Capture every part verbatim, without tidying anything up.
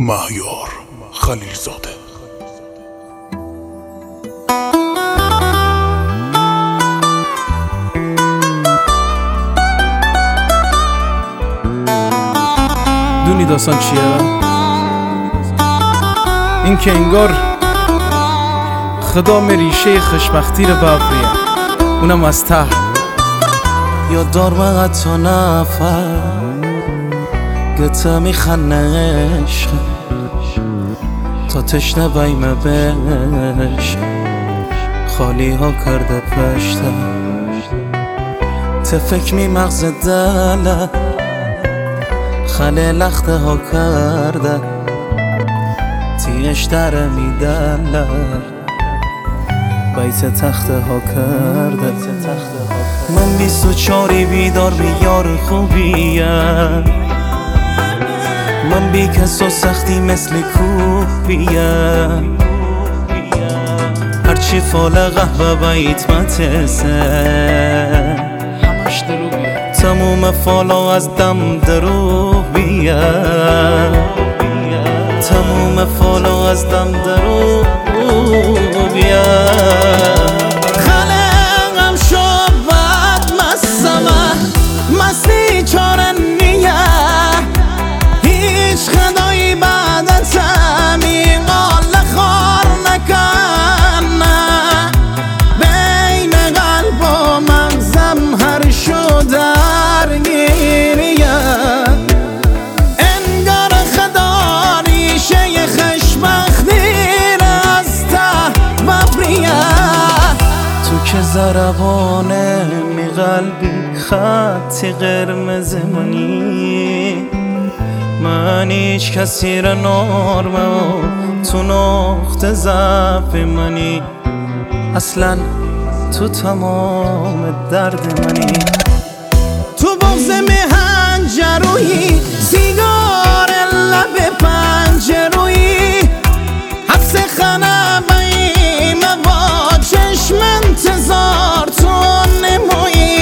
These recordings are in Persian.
مهیار خلیلزاده. دونی داستان چیه؟ این که انگار خدا ریشه خوشبختی رو ببریه، اونم از ته. یا دار مقد تا نفر گته میخنه عشق تا تشنه بیمه بش خالی ها کرده پشته تفک می مغز دله خله لخته ها کرده تیش دره می دله بیت تخته ها کرده. من بیست و چاری بیدار بیار خوبیه، من بی کس و سختی مثل کوه بیه، هرچی فال قهوه بیت متسه همش دروغیه، تموم فالا از دم دروغ بیه، تموم فالا از دم دروغ بیه. خلقم شد بد مستمه مستی چاره نیه، هیچ خدایی بعدتم این قال خار نکنه، بین قلب و مغزم هر شو درگیریه، انگار خدا ریشه خوشبختی از ته ببریه. تو که ضربانه می قلبی خطی قرمز منی، من هیچ کسی را نرمه و تو نقطه ضعف منی، اصلا تو تمام درد منی. تو بغض مهنجرویی سیگار لب پنجرویی، حبس خانه بیمه با چشم انتظار تو نمویی.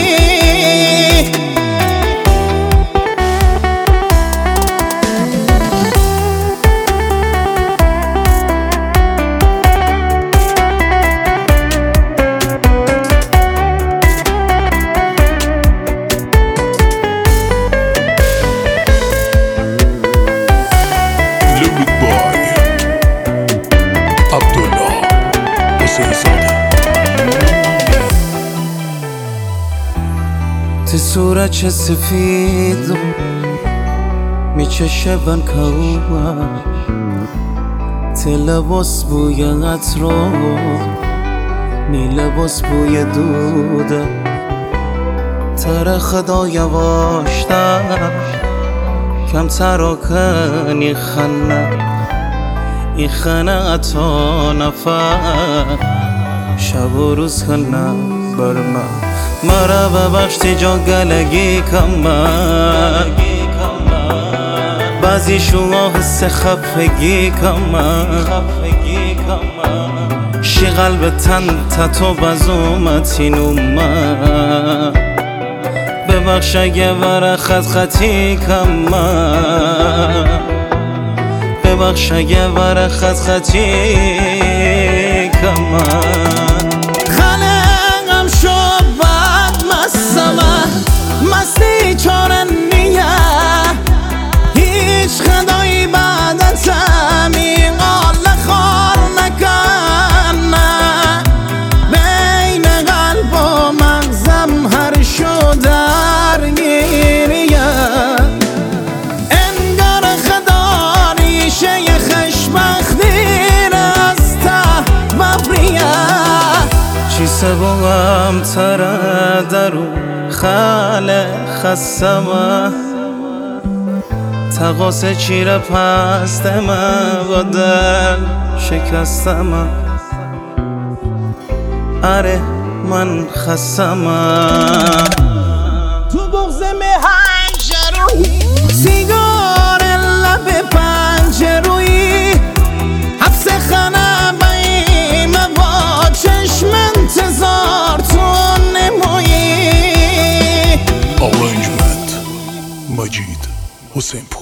تی صورت چه سفید میچشه بن کوه، تی لباس بوی عطرو می لباس بوی دوده، تر خدا یواشتر کم ترا کنی خنه، این خنه اتا نفر شب و روز خنه بر من. مرا ببخشتی جا گلگی کمه، بعضی شما حس خفگی کمه، شی قلب تن تتو بزومتی نومه، ببخش اگه ور خط خطی کمه، ببخش اگه ور خط خطی کمه. مستی چاره نیه، هیچ خدایی بعدتم این قال خار نکنه، بین قلب و مغزم هر شو درگیریه، انگار خدا ریشه خوشبختی از ته ببریه. چی سبوام تره درو خاله خسمه، تقاسه چیره پستمه با دل شکستمه، اره من خسمه. تو بغض مهنجرویی سیگار لب پنجرویی، حبس خانه بیمه با چشم انتظار تو نمویی. Arrangement مجید حسین.